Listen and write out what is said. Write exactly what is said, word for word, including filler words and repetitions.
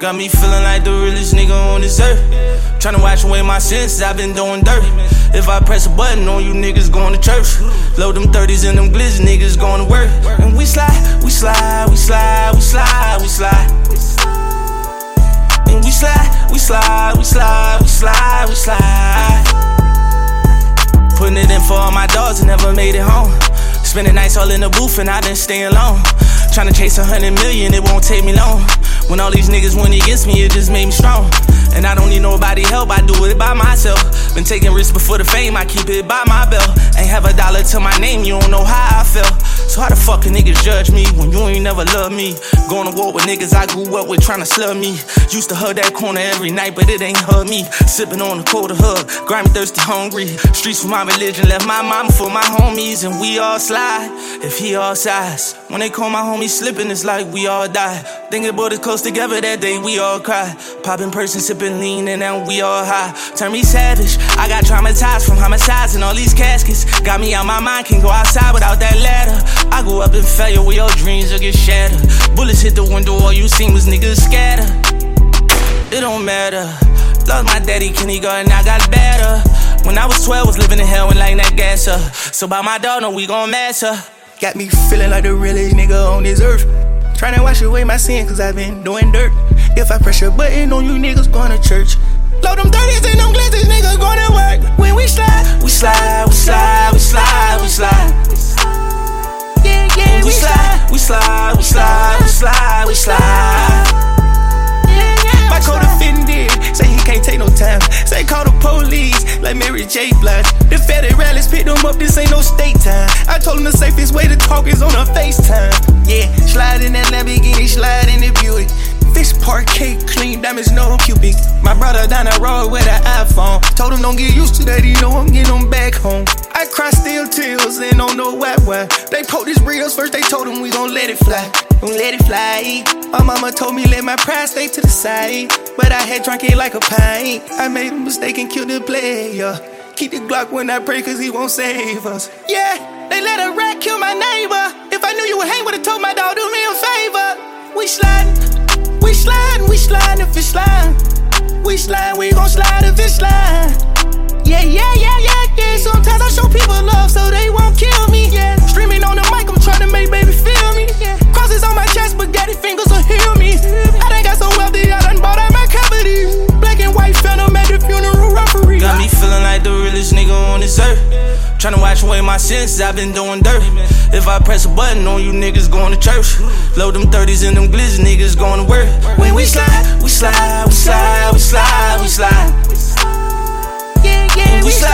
Got me feeling like the realest nigga on this earth. Tryna wash away my sins, I've been doing dirt. If I press a button on you niggas going to church. Load them thirties and them glitz niggas going to work. And we slide, we slide, we slide, we slide, we slide. And we slide, we slide, we slide, we slide, we slide. Putting it in for all my dogs that never made it home. Spending nights all in the booth and I done staying long. Tryna chase a hundred million, it won't take me long. When all these niggas went against me, it just made me strong. And I don't need nobody help, I do it by myself. Been taking risks before the fame, I keep it by my belt. Ain't have a dollar to my name, you don't know how I felt. So how the fuck can niggas judge me when you ain't never loved me? Going to war with niggas I grew up with tryna slug me. Used to hug that corner every night, but it ain't hug me. Sipping on the quarter hug, grimy, thirsty, hungry. Streets for my religion, left my mama for my homies. And we all slide, if he all sides. When they call my homies slipping, it's like we all die. Thinking about it close together that day, we all cry. Popping person, sipping lean, and now we all high. Turn me savage, I got traumatized from homicides and all these caskets. Got me out my mind, can't go outside without that ladder. I grew up in failure where your dreams will get shattered. Bullets hit the window, all you seen was niggas scatter. It don't matter. Lost my daddy, Kenny Garden, I got better. When I was twelve, was living in hell and like that gas up. So by my dog, no, we gon' mess her. Got me feeling like the realest nigga on this earth. Tryna wash away my sin, cause I've been doing dirt. If I press a button on you niggas going to church. Load them thirties and them glitz, niggas going to work. When we slide, we slide, we slide, we slide, we slide. Yeah, yeah, we slide, we slide, we slide, we slide, we slide. Yeah, yeah, my code offended, say he can't take no time. Say call the police, like Mary J. Blige. The federalists picked them up, this ain't no state time. I told him the safest way to talk is on a FaceTime. Yeah, slide in that Lamborghini, slide in the Buick. Fish parquet, clean diamonds, no cubic. My brother down the road with an iPhone. Told him don't get used to that, he know I'm getting him back home. I cry still tears and don't know why, why. They pulled his reels first, they told him we gon' let it fly. Gon' let it fly. My mama told me let my pride stay to the side. But I had drunk it like a pint. I made a mistake and killed the player. Keep the Glock when I pray cause he won't save us. Yeah, they let a rat kill my neighbor. If I knew you would hang, would've told my dog do me a favor. We sliding. We slide, we slide if it's slide. We slide, we gon' slide if it's slide. Yeah, yeah, yeah, yeah, yeah. Sometimes I show people love so they won't kill me. Yeah, streaming on the mic, I'm trying to make baby feel me. Yeah, crosses on my chest, spaghetti fingers will heal me. I done got so wealthy, I done bought out my cavity. Black and white phantom at the funeral referee. Got me feeling like the realest nigga on this earth. Tryna wash away my sins, I've been doing dirt. If I press a button on you niggas going to church. Load them thirties and them glitz niggas going to work. When we slide, we slide, we slide, we slide, we slide. Yeah, yeah, we slide.